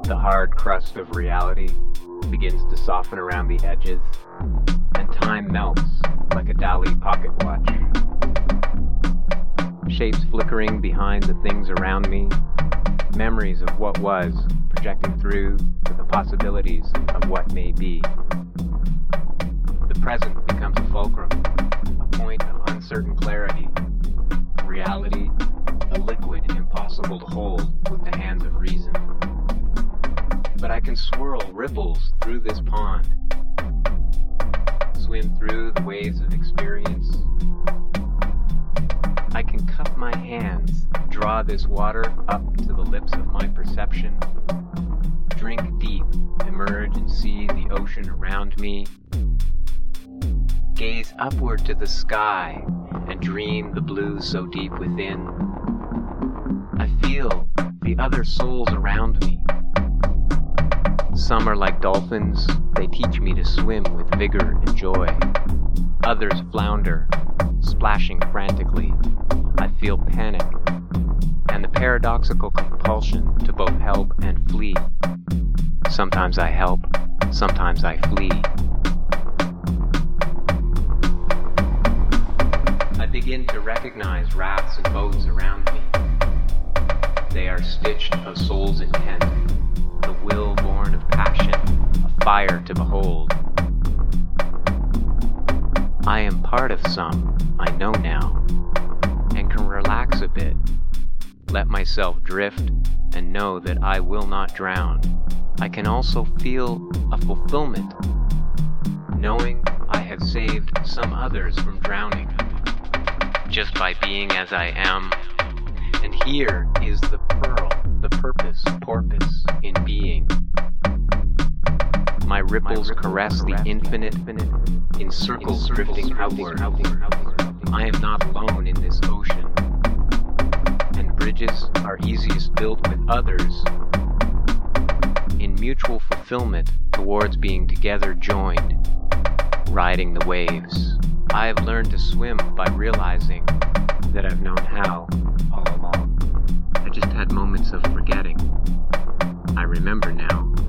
The hard crust of reality begins to soften around the edges, and time melts like a Dali pocket watch. Shapes flickering behind the things around me, memories of what was projecting through to the possibilities of what may be. The present becomes a fulcrum, a point of uncertain clarity. Reality, a liquid impossible to hold with the hands of reason. But I can swirl ripples through this pond, swim through the waves of experience. I can cup my hands, draw this water up to the lips of my perception, drink deep, emerge and see the ocean around me, gaze upward to the sky and dream the blue so deep within. I feel the other souls around me. Some are like dolphins, they teach me to swim with vigor and joy. Others flounder, splashing frantically. I feel panic and the paradoxical compulsion to both help and flee. Sometimes I help, sometimes I flee. I begin to recognize rafts and boats around me. They are stitched of soul's intent, the will born of passion, a fire to behold. I am part of some, I know now, and can relax a bit, let myself drift, and know that I will not drown. I can also feel a fulfillment, knowing I have saved some others from drowning, just by being as I am. And here is the pearl, the purpose, porpoise in being. My ripples caress the infinite in circles drifting outward. I am not alone in this ocean, and bridges are easiest built with others in mutual fulfillment towards being together joined, riding the waves. I have learned to swim by realizing that I've known how all along. I just had moments of forgetting. I remember now.